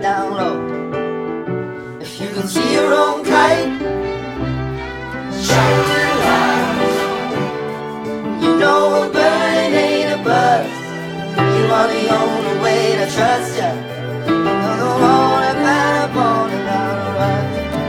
down low. If you can see your own kite shining light, you know a burning ain't a buzz. You are the only way to trust you. You're the only man upon it down the run.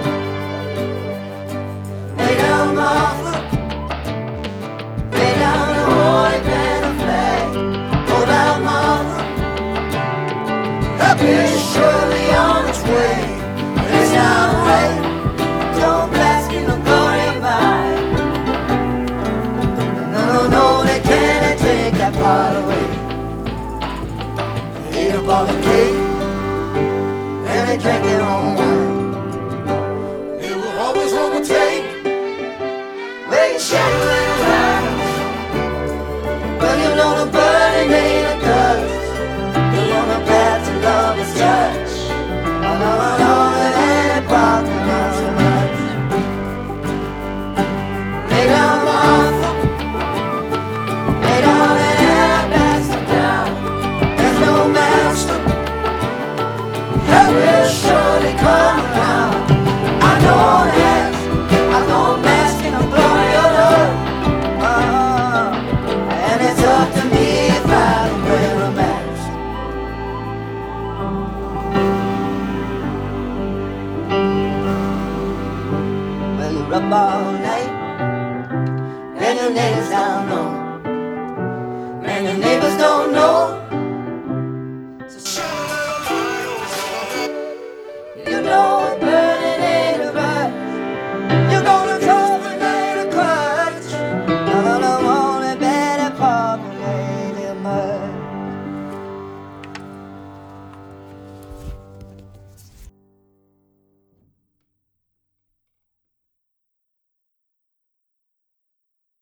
Lay down Martha, lay down the holy banner flag. Hold out Martha, happy is surely on its way. It's not right, don't blast in the glory of mine. No, no, no, they can't take that part away. They eat up all the cake and they drink their own wine. It will always overtake, make shadow and light. Well, you know the burning ain't a dust. You're on the path to love is touch. I know that ain't problem not so much. Lay down Martha, lay down and alabaster down. There's no master that will surely come around. I know that, I know masking the glory of love. And it's up to me if I wear a mask. Well, you rub all